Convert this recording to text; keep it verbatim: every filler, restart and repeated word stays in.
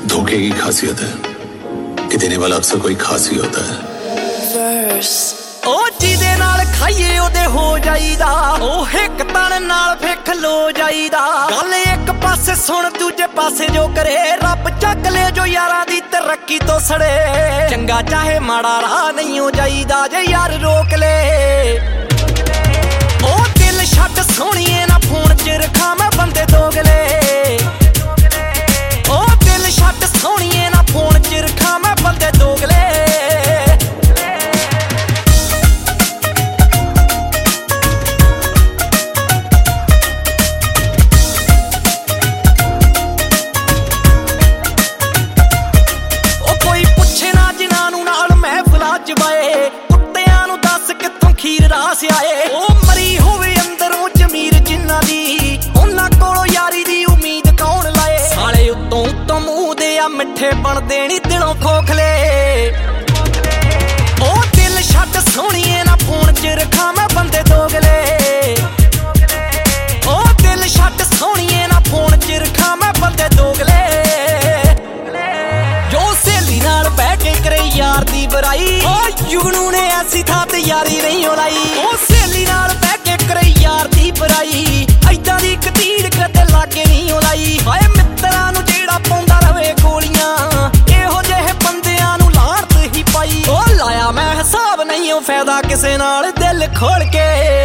धोखे की खासियत है कि देने वाला अक्सर कोई खास ही होता है। ओ जिदे नाल खाइए ओदे हो जाईदा, ओ हिक तन नाल फिर खलो जाईदा। गल एक पासे सुन दूजे पासे जो करे, रब चक ले जो यारां दी तरक्की तो सड़े। चंगा चाहे माड़ा राह नहीं हो जाईदा जे यार रोक ले। ओ दिल छड्ड सोहणीए ना फोन च रखा मैं बंदे दोगले। ओ दिल छड्ड सोहणीए ना फोन च रखा मैं बंदे दोगले। कुत्तियां नूं दस कित्थों खीर रास आए। ओ मरी होवे अंदरों जमीर जिन्ना दी, उन्हां कोलों यारी दी उम्मीद कौन लाए। साले उत्तों उत्तों मूंह दे आ मिठे बनदे नी दिलों खोखले। ओ दिल छड्ड सोहणीए ना फोन च रखा मैं बंदे दोगले। ओ दिल छड्ड सोहणीए ना फोन च रखा मैं बंदे दोगले। जो सहेली नाल बैठ के करे यार दी बुराई, जुगनू ने ऐसी थां ते यारी नहीं होलाई। ओ सहेली नाल बैठ के करे यार दी बुराई, ऐदां दी कतीड़ कदे लागे नहीं होलाई। हाए मित्तरां नूं जेड़ा पाउंदा रवे गोलियां, इहो जिहे बंदियां नूं लाणत ही पाई। ओ लाया मैं हिसाब नहीं ओ फायदा किसे नाल दिल खोल के।